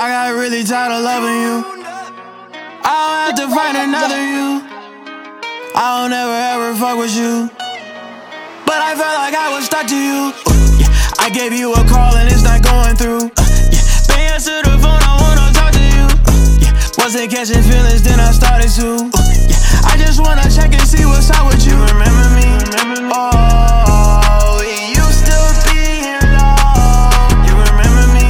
I got really tired of loving you. I don't have to find another you. I don't ever fuck with you, but I felt like I was stuck to you. Yeah. I gave you a call and it's not going through. Yeah. Bang answer the phone, I wanna talk to you. Yeah. Wasn't catching feelings, then I started to. Yeah. I just wanna check and see what's up with you. Remember me? Oh, we used to be in love. You remember me?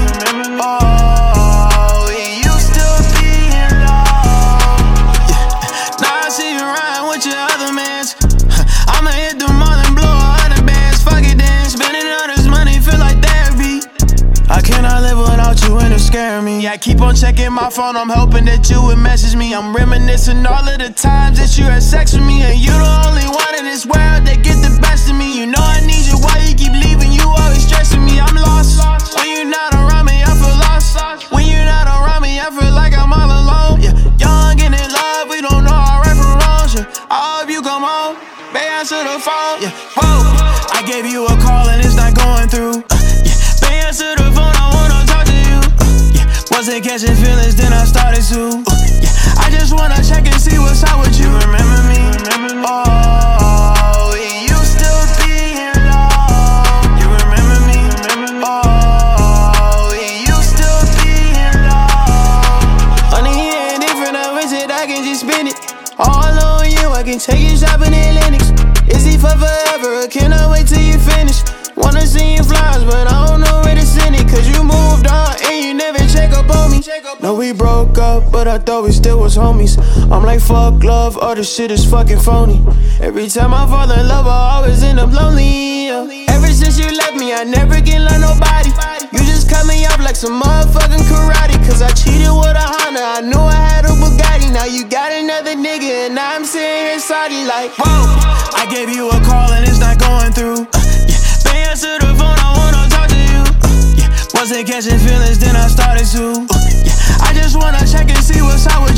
Oh, we used to be in love. Yeah. Now I see you riding with your other mans. I'ma hit the mall and blow 100 bands. Fuck it then, spending all this money feel like therapy. I cannot live without you and it's scaring me. I keep on checking my phone, I'm hoping that you would message me. I'm reminiscing all of the times that you had sex with me, and you the only one in this world that get the best of me. You know I need you, why you keep leaving? You always stressing me, I'm lost. When you're not around me, I feel lost. When you're not around me, I feel like I'm all alone. Yeah, young and in love, we don't know our right from wrong. Yeah. I hope you come home, babe, answer the phone. Yeah, whoa. I gave you a call and it's not going through. Yeah, babe, answer the phone, I wanna talk to you. Yeah, wasn't catching feelings, then I started to. Yeah, I just wanna check and see what's up with you. Remember me? Oh, we used to be in love. You remember me? Oh, we used to be in love. Honey, it ain't different, I wish that I can just spend it all on you. I can take you shopping in Lennox. Is he for forever or can I wait till you finish? Wanna see you flies, but I don't know where to send it. Cause you moved on and you never check up on me. No, we broke up, but I thought we still was homies. I'm like, fuck love, all this shit is fucking phony. Every time I fall in love, I always end up lonely. Ever since you left me, I never can love nobody. You just cut me up like some motherfucking karate. Cause I cheated with a Honda, I knew I had a Bugatti. Now you got another nigga and now I'm sitting here salty like, whoa. I gave you a call and it's not going through. Yeah, answer the phone, I wanna talk to you. Yeah, wasn't catching feelings, then I started to. Yeah, I just wanna check and see what's up with you.